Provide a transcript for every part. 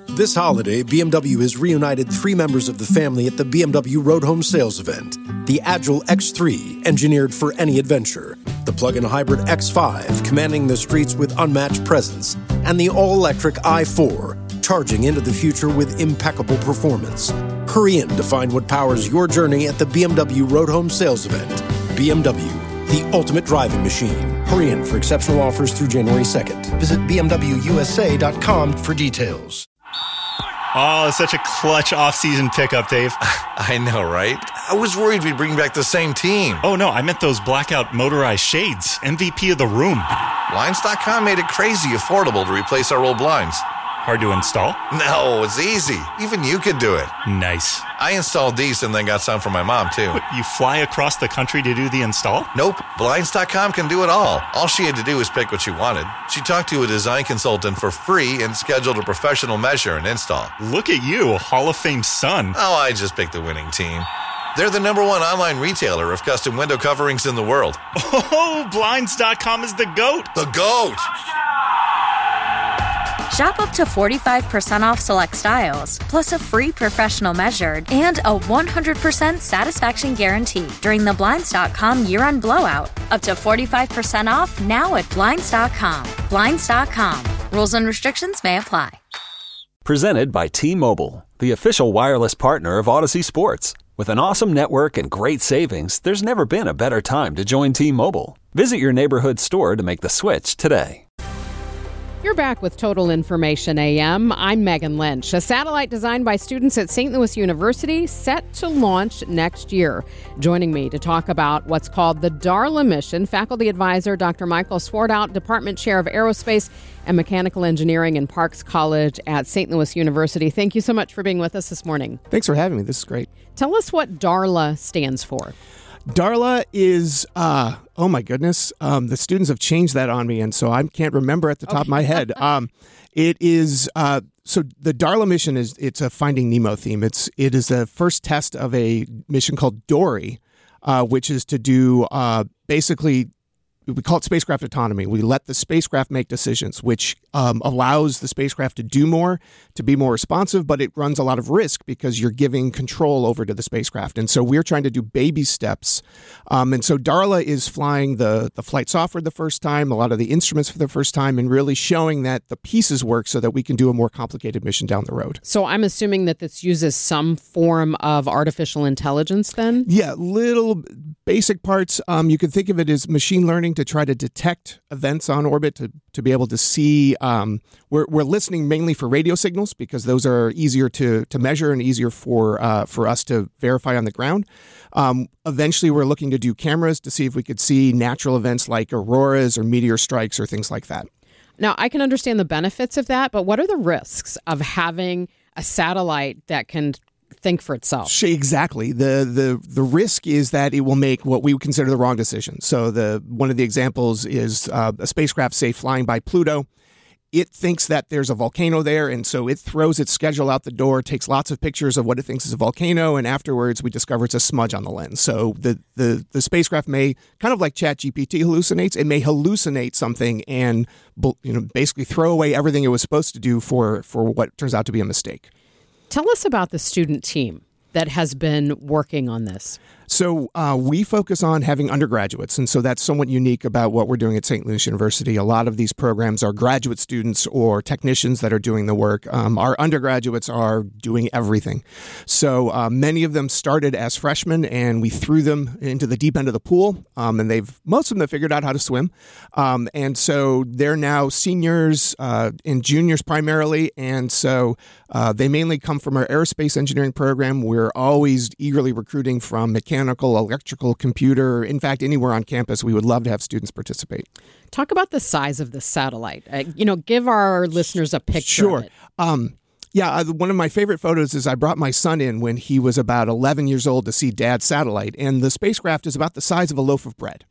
This holiday, BMW has reunited 3 members of the family at the BMW Road Home Sales event. The Agile X3, engineered for any adventure. The plug-in hybrid X5, commanding the streets with unmatched presence. And the all-electric i4, charging into the future with impeccable performance. Hurry in to find what powers your journey at the BMW Road Home Sales event. BMW, the ultimate driving machine. Hurry in for exceptional offers through January 2nd. Visit BMWUSA.com for details. Oh, it's such a clutch off-season pickup, Dave. I know, right? I was worried we'd bring back the same team. Oh, no, I meant those blackout motorized shades. MVP of the room. Blinds.com made it crazy affordable to replace our old blinds. Hard to install? No, it's easy. Even you could do it. Nice. I installed these and then got some for my mom, too. What, you fly across the country to do the install? Nope. Blinds.com can do it all. All she had to do was pick what she wanted. She talked to a design consultant for free and scheduled a professional measure and install. Look at you, Hall of Fame son. Oh, I just picked the winning team. They're the #1 online retailer of custom window coverings in the world. Oh, Blinds.com is the GOAT. The GOAT! Shop up to 45% off select styles, plus a free professional measured and a 100% satisfaction guarantee during the Blinds.com year-end blowout. Up to 45% off now at Blinds.com. Blinds.com. Rules and restrictions may apply. Presented by T-Mobile, the official wireless partner of Odyssey Sports. With an awesome network and great savings, there's never been a better time to join T-Mobile. Visit your neighborhood store to make the switch today. You're back with Total Information AM. I'm Megan Lynch. A satellite designed by students at St. Louis University set to launch next year. Joining me to talk about what's called the Darla mission, faculty advisor Dr. Michael Swartout, Department Chair of Aerospace and Mechanical Engineering in Parks College at St. Louis University. Thank you so much for being with us this morning. Thanks for having me. This is great. Tell us what Darla stands for. Darla is, oh my goodness, the students have changed that on me, and so I can't remember at the top of my head. It is, so the Darla mission it's a Finding Nemo theme. It is the first test of a mission called Dory, which is to do basically, we call it spacecraft autonomy. We let the spacecraft make decisions, which allows the spacecraft to do more, to be more responsive, but it runs a lot of risk because you're giving control over to the spacecraft. And so we're trying to do baby steps. And so Darla is flying the flight software the first time, a lot of the instruments for the first time, and really showing that the pieces work so that we can do a more complicated mission down the road. So I'm assuming that this uses some form of artificial intelligence then? Yeah, little basic parts. You can think of it as machine learning to try to detect events on orbit, to be able to see. We're listening mainly for radio signals because those are easier to measure and easier for us to verify on the ground. Eventually, we're looking to do cameras to see if we could see natural events like auroras or meteor strikes or things like that. Now, I can understand the benefits of that, but what are the risks of having a satellite that can think for itself? Exactly. The risk is that it will make what we would consider the wrong decision. So one of the examples is a spacecraft, say, flying by Pluto. It thinks that there's a volcano there, and so it throws its schedule out the door, takes lots of pictures of what it thinks is a volcano, and afterwards we discover it's a smudge on the lens. So the spacecraft may, kind of like ChatGPT hallucinates, it may hallucinate something and basically throw away everything it was supposed to do for what turns out to be a mistake. Tell us about the student team that has been working on this. So we focus on having undergraduates, and so that's somewhat unique about what we're doing at St. Louis University. A lot of these programs are graduate students or technicians that are doing the work. Our undergraduates are doing everything. So many of them started as freshmen, and we threw them into the deep end of the pool, and most of them have figured out how to swim. And so they're now seniors and juniors primarily, and so they mainly come from our aerospace engineering program. We're always eagerly recruiting from mechanical, electrical, computer. In fact, anywhere on campus, we would love to have students participate. Talk about the size of the satellite. Give our listeners a picture of it. One of my favorite photos is I brought my son in when he was about 11 years old to see Dad's satellite, and the spacecraft is about the size of a loaf of bread.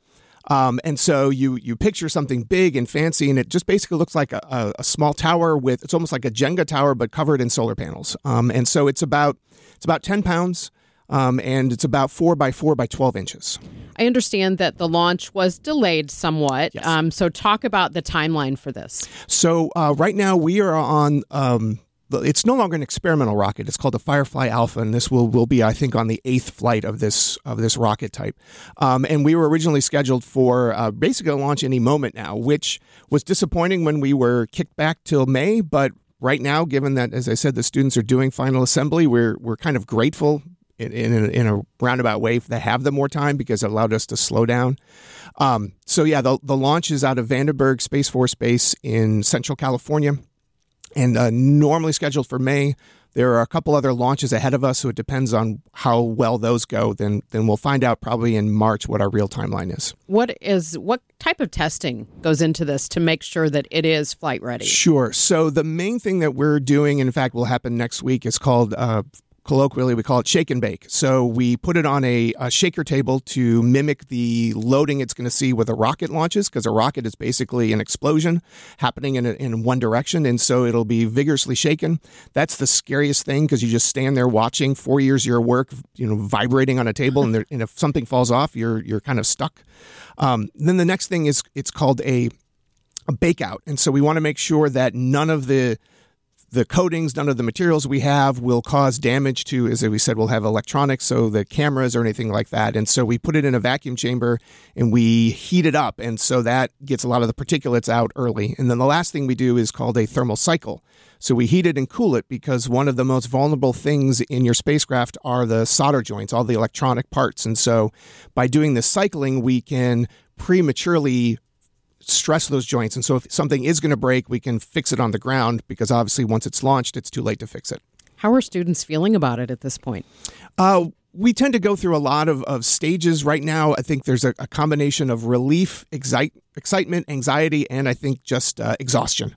And so you picture something big and fancy, and it just basically looks like a small tower it's almost like a Jenga tower, but covered in solar panels. And so it's about 10 pounds. And it's about 4 by 4 by 12 inches. I understand that the launch was delayed somewhat. Yes. So talk about the timeline for this. So right now we are on it's no longer an experimental rocket. It's called the Firefly Alpha, and this will be, I think, on the 8th flight of this rocket type. And we were originally scheduled for basically a launch any moment now, which was disappointing when we were kicked back till May. But right now, given that, as I said, the students are doing final assembly, we're kind of grateful in a roundabout way to have them more time because it allowed us to slow down. So yeah, the launch is out of Vandenberg Space Force Base in Central California, and normally scheduled for May. There are a couple other launches ahead of us, so it depends on how well those go. Then we'll find out probably in March what our real timeline is. What type of testing goes into this to make sure that it is flight ready? Sure. So the main thing that we're doing, in fact, will happen next week, is called colloquially, we call it shake and bake. So we put it on a shaker table to mimic the loading it's going to see with a rocket launches, because a rocket is basically an explosion happening in one direction, and so it'll be vigorously shaken. That's the scariest thing, because you just stand there watching 4 years of your work, vibrating on a table, and if something falls off, you're kind of stuck. Then the next thing is it's called a bake out, and so we want to make sure that none of the coatings, none of the materials we have will cause damage to, as we said, we'll have electronics, so the cameras or anything like that. And so we put it in a vacuum chamber and we heat it up. And so that gets a lot of the particulates out early. And then the last thing we do is called a thermal cycle. So we heat it and cool it, because one of the most vulnerable things in your spacecraft are the solder joints, all the electronic parts. And so by doing this cycling, we can prematurely stress those joints. And so if something is going to break, we can fix it on the ground, because obviously once it's launched, it's too late to fix it. How are students feeling about it at this point? We tend to go through a lot of stages right now. I think there's a combination of relief, excitement, anxiety, and I think just exhaustion.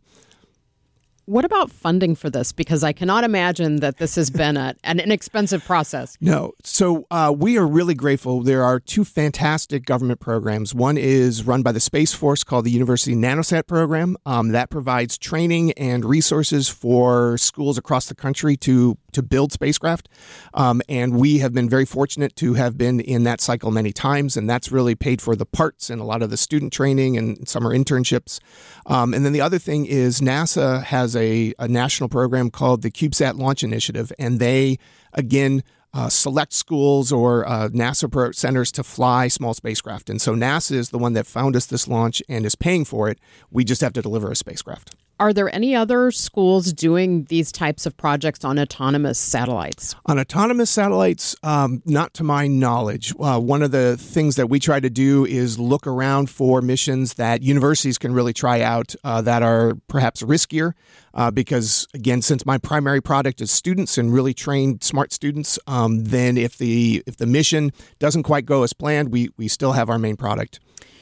What about funding for this? Because I cannot imagine that this has been an inexpensive process. No. So we are really grateful. There are two fantastic government programs. One is run by the Space Force called the University Nanosat Program. That provides training and resources for schools across the country to build spacecraft. And we have been very fortunate to have been in that cycle many times. And that's really paid for the parts and a lot of the student training and summer internships. And then the other thing is NASA has a national program called the CubeSat Launch Initiative, and they, again, select schools or NASA centers to fly small spacecraft. And so NASA is the one that found us this launch and is paying for it. We just have to deliver a spacecraft. Are there any other schools doing these types of projects on autonomous satellites? On autonomous satellites, not to my knowledge. One of the things that we try to do is look around for missions that universities can really try out that are perhaps riskier. Because, again, since my primary product is students and really trained smart students, then if the mission doesn't quite go as planned, we still have our main product.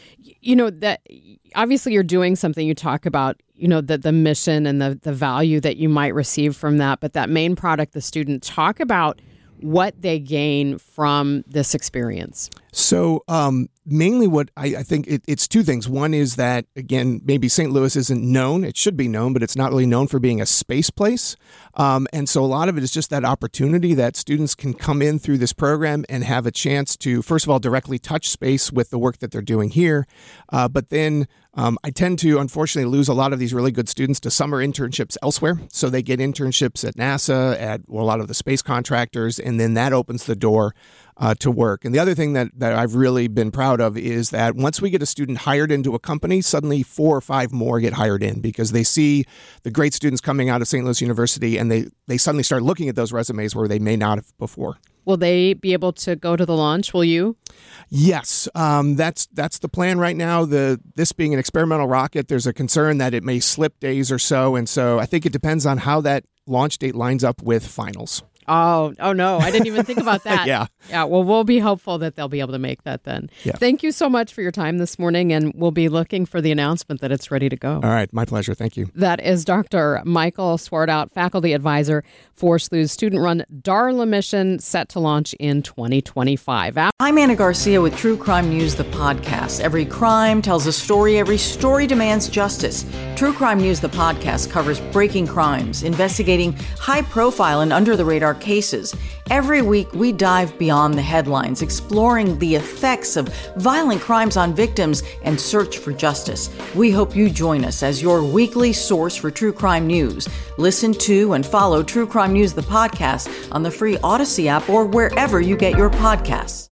That obviously you're doing something. You talk about, the mission and the value that you might receive from that. But that main product, the student, talk about what they gain from this experience. So mainly what I think it's two things. One is that, again, maybe St. Louis isn't known. It should be known, but it's not really known for being a space place. And so a lot of it is just that opportunity that students can come in through this program and have a chance to, first of all, directly touch space with the work that they're doing here. But then I tend to, unfortunately, lose a lot of these really good students to summer internships elsewhere. So they get internships at NASA, at a lot of the space contractors, and then that opens the door to work. And the other thing that I've really been proud of is that once we get a student hired into a company, suddenly 4 or 5 more get hired in, because they see the great students coming out of St. Louis University, and they suddenly start looking at those resumes where they may not have before. Will they be able to go to the launch? Will you? Yes, that's the plan right now. This being an experimental rocket, there's a concern that it may slip days or so, and so I think it depends on how that launch date lines up with finals. Oh no, I didn't even think about that. Yeah. Well, we'll be hopeful that they'll be able to make that then. Yeah. Thank you so much for your time this morning, and we'll be looking for the announcement that it's ready to go. All right, my pleasure. Thank you. That is Dr. Michael Swartout, faculty advisor for SLU's student-run Darla mission, set to launch in 2025. I'm Anna Garcia with True Crime News, the podcast. Every crime tells a story. Every story demands justice. True Crime News, the podcast, covers breaking crimes, investigating high-profile and under-the-radar dark cases. Every week, we dive beyond the headlines, exploring the effects of violent crimes on victims and search for justice. We hope you join us as your weekly source for true crime news. Listen to and follow True Crime News, the podcast, on the free Odyssey app or wherever you get your podcasts.